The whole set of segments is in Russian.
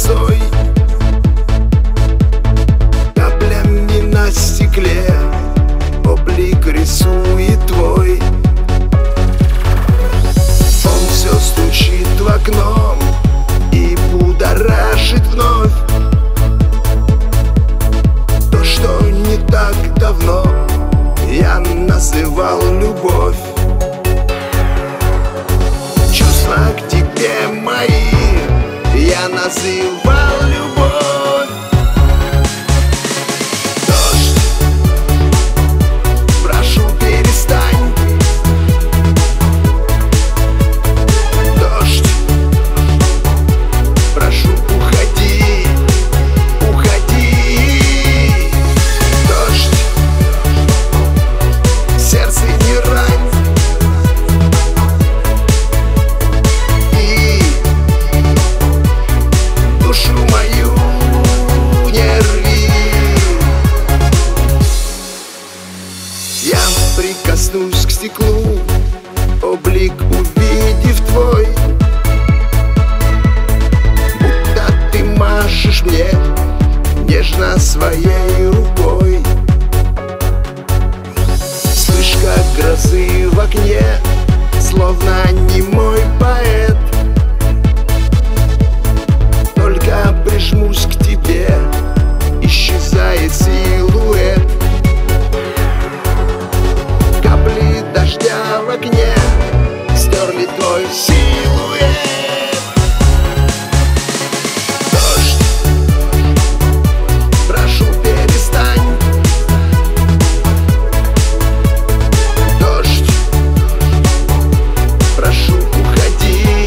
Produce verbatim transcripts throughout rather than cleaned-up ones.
росой, каплями на стекле облик рисует твой. Он все стучит в окно и будоражит вновь то, что не так давно я называл любовь. Чувства к тебе мои я называл любовь. Дождь, прошу, перестань. Дождь, прошу, уходи, уходи. Дождь, сердце не рань. И душу мою не рви. Я прикоснусь к стеклу, облик увидев твой, будто ты машешь мне нежно своей рукой. Вспышка грозы в окне, словно немой поэт. Только прижмусь к тебе, исчезает силуэт. Капли дождя в окне стерли твой силуэт. Дождь, прошу, перестань. Дождь, прошу, уходи,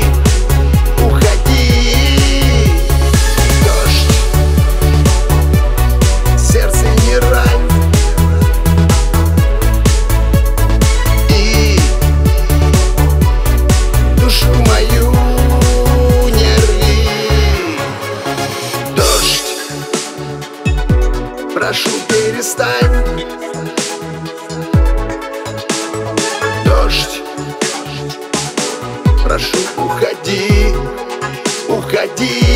уходи. Дождь, сердце не рань. И душу мою не рви. Дождь, прошу, перестань. Дождь, прошу, уходи, уходи.